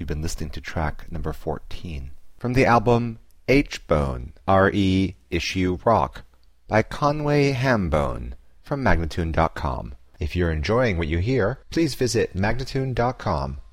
been listening to track number 14 from the album H-Bone, R.E. Issue Rock by Conway Hambone from Magnatune.com. If you're enjoying what you hear, please visit Magnatune.com